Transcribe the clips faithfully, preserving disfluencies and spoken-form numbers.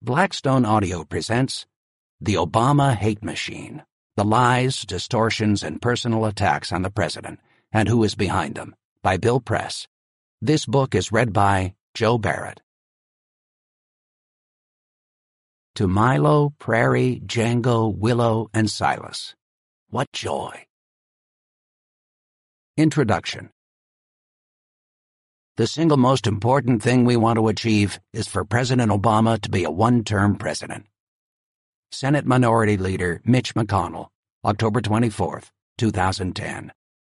Blackstone Audio presents The Obama Hate Machine, The Lies, Distortions, and Personal Attacks on the President, and Who is Behind Them, by Bill Press. This book is read by Joe Barrett. To Milo, Prairie, Django, Willow, and Silas. What joy! Introduction. The single most important thing we want to achieve is for President Obama to be a one-term president. Senate Minority Leader Mitch McConnell, October twenty-fourth, two thousand ten.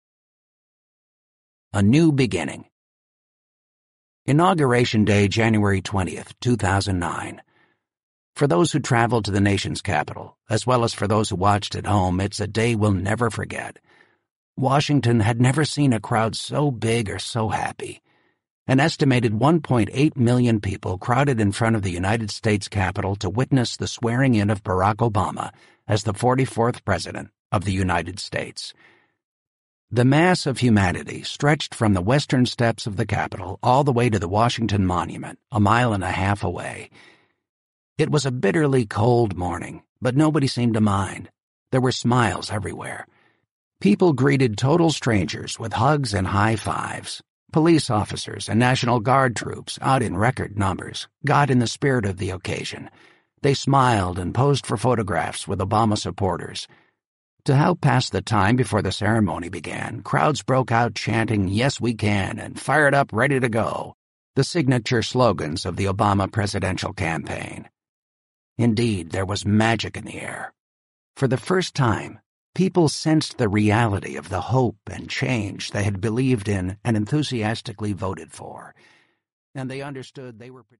A New Beginning. Inauguration Day, January twentieth, two thousand nine. For those who traveled to the nation's capital, as well as for those who watched at home, it's a day we'll never forget. Washington had never seen a crowd so big or so happy. An estimated one point eight million people crowded in front of the United States Capitol to witness the swearing-in of Barack Obama as the forty-fourth President of the United States. The mass of humanity stretched from the western steps of the Capitol all the way to the Washington Monument, a mile and a half away. It was a bitterly cold morning, but nobody seemed to mind. There were smiles everywhere. People greeted total strangers with hugs and high fives. Police officers and National Guard troops, out in record numbers, got in the spirit of the occasion. They smiled and posed for photographs with Obama supporters. To help pass the time before the ceremony began, crowds broke out chanting, "Yes, we can," and "Fired up, ready to go," the signature slogans of the Obama presidential campaign. Indeed, there was magic in the air. For the first time, people sensed the reality of the hope and change they had believed in and enthusiastically voted for, and they understood they were